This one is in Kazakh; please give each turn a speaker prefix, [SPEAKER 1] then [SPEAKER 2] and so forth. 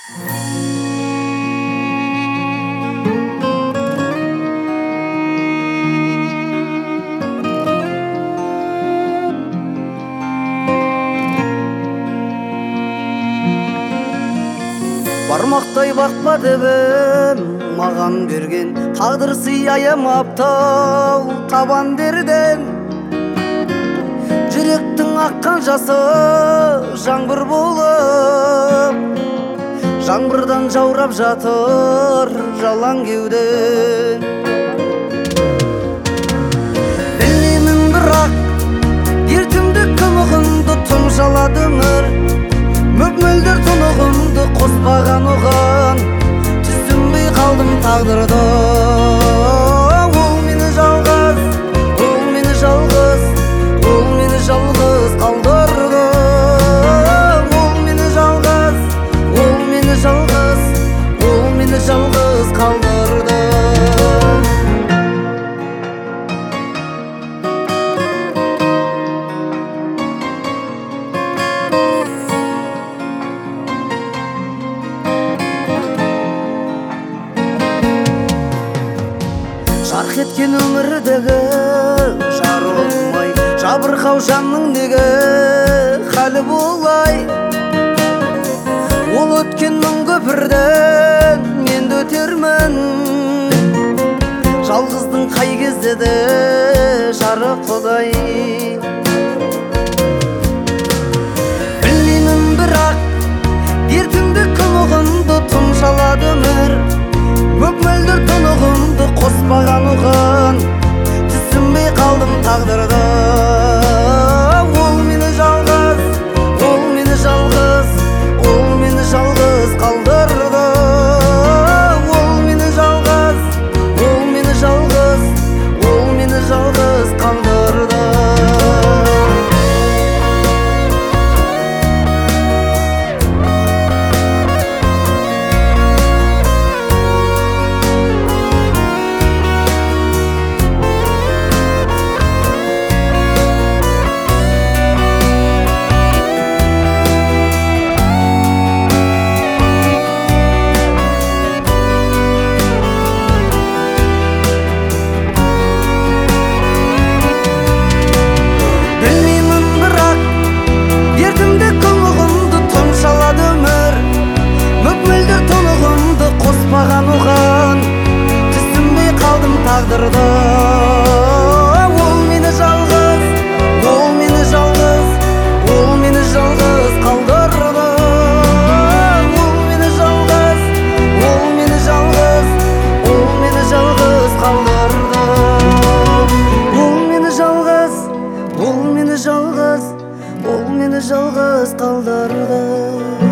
[SPEAKER 1] Бармақтай бақпа дебім маған берген тағдыр сый аямаптау табан берден. Жүректің аққан жасы жаңбыр болып, жаңбырдан жаурап жатыр жалаң кеуден. Білемін бірақ ертеңді күмігімді тұмшалады өмір, мөп-мөлдір тұнығымды қоспаған оған, түсінбей қалдым тағдырды. Ол мені жалғыз, ол мені жалғыз, ол мені жалғыз қалдырды. Ол мені жалғыз, ол мені жалғыз, ол мені жалғыз қалдырды. Жарқ еткен өмірдегі жарылмай жабырқау жанның неге халі болай. Ол өткен мың көпірден мен де өтермін, жалғыздың қай кезде де жарық құдай. Білмеймін бірақ ертеңді күмігімді тұмшалады өмір, мөп-мөлдір тұнығымды қоспаған оған, түсінбей қалдым тағдырды. Ол мені жалғыз, ол мені жалғыз, ол мені жалғыз қалдырды. Ол мені жалғыз, ол мені жалғыз, ол мені жалғыз қалдырды. Қоспаған оған, түсінбей қалдым тағдырды. Ол мені жалғыз, ол мені жалғыз, ол мені жалғыз қалдырды. Ол мені жалғыз, ол мені жалғыз, ол мені жалғыз қалдырды. Ол мені жалғыз, ол мені жалғыз, ол мені жалғыз қалдырды.